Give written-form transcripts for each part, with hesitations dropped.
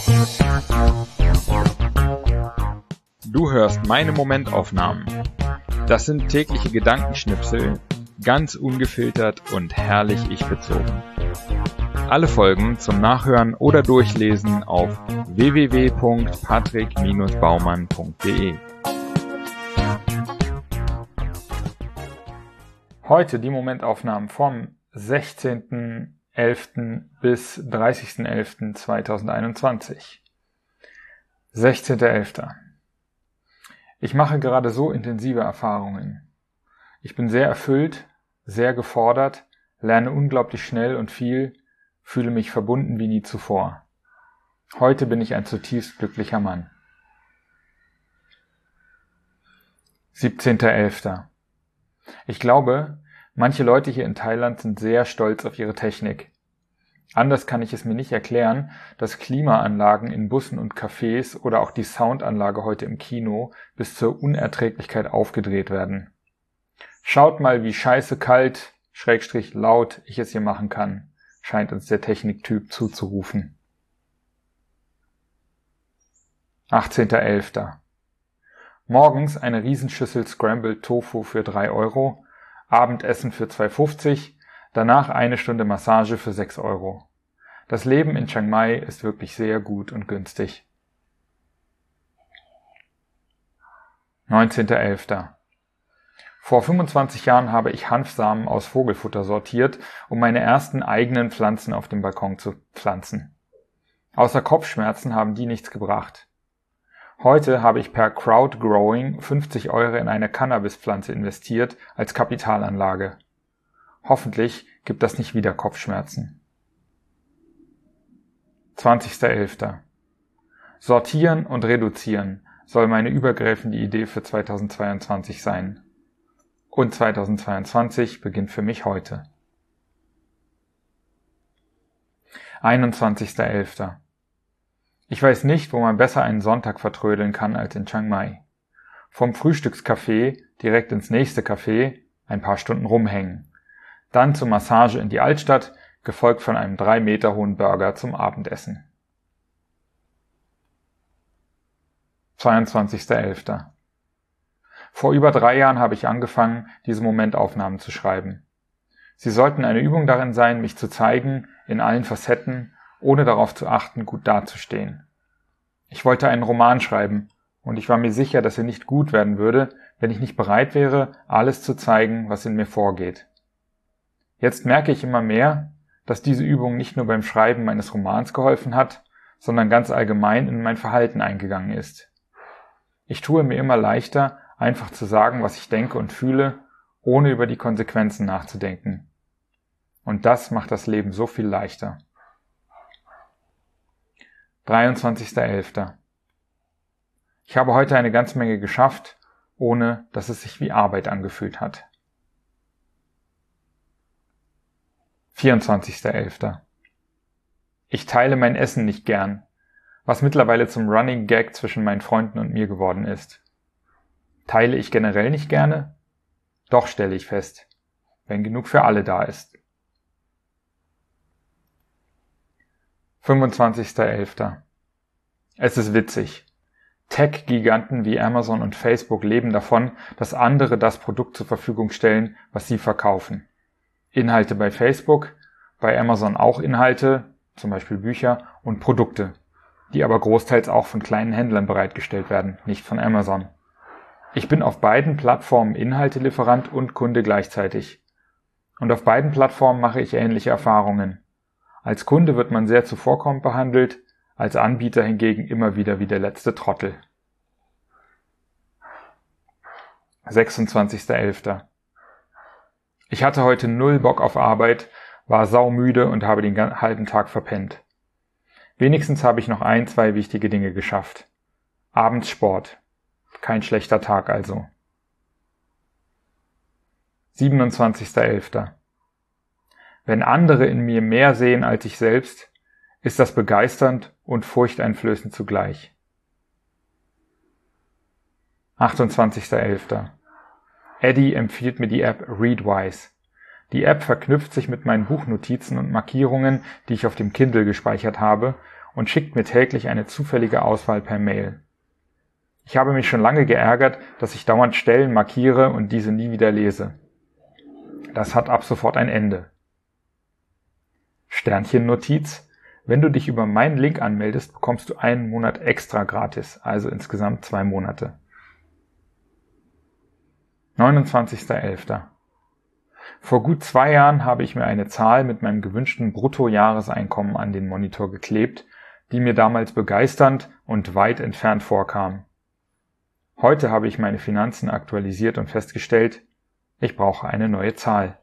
Du hörst meine Momentaufnahmen. Das sind tägliche Gedankenschnipsel, ganz ungefiltert und herrlich ich-bezogen. Alle Folgen zum Nachhören oder Durchlesen auf www.patrick-baumann.de. Heute die Momentaufnahmen vom 16.11. bis 30.11.2021. 16.11. Ich mache gerade so intensive Erfahrungen. Ich bin sehr erfüllt, sehr gefordert, lerne unglaublich schnell und viel, fühle mich verbunden wie nie zuvor. Heute bin ich ein zutiefst glücklicher Mann. 17.11. Ich glaube, manche Leute hier in Thailand sind sehr stolz auf ihre Technik. Anders kann ich es mir nicht erklären, dass Klimaanlagen in Bussen und Cafés oder auch die Soundanlage heute im Kino bis zur Unerträglichkeit aufgedreht werden. Schaut mal, wie scheiße kalt, / laut ich es hier machen kann, scheint uns der Techniktyp zuzurufen. 18.11. Morgens eine Riesenschüssel Scrambled Tofu für 3 €, Abendessen für 2,50 €, danach eine Stunde Massage für 6 €. Das Leben in Chiang Mai ist wirklich sehr gut und günstig. 19.11. Vor 25 Jahren habe ich Hanfsamen aus Vogelfutter sortiert, um meine ersten eigenen Pflanzen auf dem Balkon zu pflanzen. Außer Kopfschmerzen haben die nichts gebracht. Heute habe ich per Crowdgrowing 50 € in eine Cannabispflanze investiert als Kapitalanlage. Hoffentlich gibt das nicht wieder Kopfschmerzen. 20.11. Sortieren und reduzieren soll meine übergreifende Idee für 2022 sein. Und 2022 beginnt für mich heute. 21.11. Ich weiß nicht, wo man besser einen Sonntag vertrödeln kann als in Chiang Mai. Vom Frühstückscafé direkt ins nächste Café, ein paar Stunden rumhängen. Dann zur Massage in die Altstadt, gefolgt von einem 3 Meter hohen Burger zum Abendessen. 22.11. Vor über 3 Jahren habe ich angefangen, diese Momentaufnahmen zu schreiben. Sie sollten eine Übung darin sein, mich zu zeigen, in allen Facetten, ohne darauf zu achten, gut dazustehen. Ich wollte einen Roman schreiben, und ich war mir sicher, dass er nicht gut werden würde, wenn ich nicht bereit wäre, alles zu zeigen, was in mir vorgeht. Jetzt merke ich immer mehr, dass diese Übung nicht nur beim Schreiben meines Romans geholfen hat, sondern ganz allgemein in mein Verhalten eingegangen ist. Ich tue mir immer leichter, einfach zu sagen, was ich denke und fühle, ohne über die Konsequenzen nachzudenken. Und das macht das Leben so viel leichter. 23.11. Ich habe heute eine ganze Menge geschafft, ohne dass es sich wie Arbeit angefühlt hat. 24.11. Ich teile mein Essen nicht gern, was mittlerweile zum Running Gag zwischen meinen Freunden und mir geworden ist. Teile ich generell nicht gerne? Doch, stelle ich fest, wenn genug für alle da ist. 25.11. Es ist witzig. Tech-Giganten wie Amazon und Facebook leben davon, dass andere das Produkt zur Verfügung stellen, was sie verkaufen. Inhalte bei Facebook, bei Amazon auch Inhalte, zum Beispiel Bücher und Produkte, die aber großteils auch von kleinen Händlern bereitgestellt werden, nicht von Amazon. Ich bin auf beiden Plattformen Inhaltelieferant und Kunde gleichzeitig. Und auf beiden Plattformen mache ich ähnliche Erfahrungen. Als Kunde wird man sehr zuvorkommend behandelt, als Anbieter hingegen immer wieder wie der letzte Trottel. 26.11. Ich hatte heute 0 Bock auf Arbeit, war saumüde und habe den halben Tag verpennt. Wenigstens habe ich noch 1, 2 wichtige Dinge geschafft. Abends Sport. Kein schlechter Tag also. 27.11. Wenn andere in mir mehr sehen als ich selbst, ist das begeisternd und furchteinflößend zugleich. 28.11. Eddie empfiehlt mir die App Readwise. Die App verknüpft sich mit meinen Buchnotizen und Markierungen, die ich auf dem Kindle gespeichert habe, und schickt mir täglich eine zufällige Auswahl per Mail. Ich habe mich schon lange geärgert, dass ich dauernd Stellen markiere und diese nie wieder lese. Das hat ab sofort ein Ende. Sternchen-Notiz: Wenn du dich über meinen Link anmeldest, bekommst du einen Monat extra gratis, also insgesamt 2 Monate. 29.11. Vor gut 2 Jahren habe ich mir eine Zahl mit meinem gewünschten Bruttojahreseinkommen an den Monitor geklebt, die mir damals begeisternd und weit entfernt vorkam. Heute habe ich meine Finanzen aktualisiert und festgestellt, ich brauche eine neue Zahl.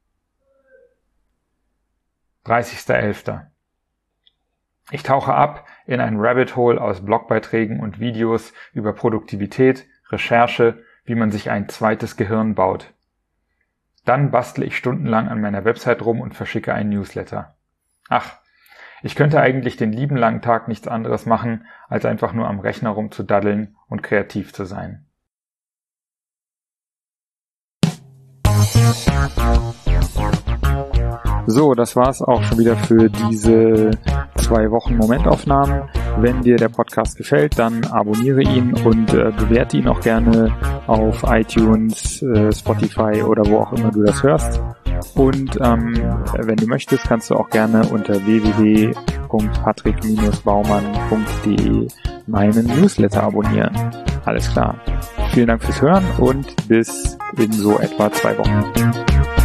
30.11. Ich tauche ab in ein Rabbit Hole aus Blogbeiträgen und Videos über Produktivität, Recherche, wie man sich ein zweites Gehirn baut. Dann bastle ich stundenlang an meiner Website rum und verschicke einen Newsletter. Ach, ich könnte eigentlich den lieben langen Tag nichts anderes machen, als einfach nur am Rechner rumzudaddeln und kreativ zu sein. So, das war's auch schon wieder für diese 2 Wochen Momentaufnahmen. Wenn dir der Podcast gefällt, dann abonniere ihn und bewerte ihn auch gerne auf iTunes, Spotify oder wo auch immer du das hörst. Und wenn du möchtest, kannst du auch gerne unter www.patrick-baumann.de meinen Newsletter abonnieren. Alles klar. Vielen Dank fürs Hören und bis in so etwa 2 Wochen.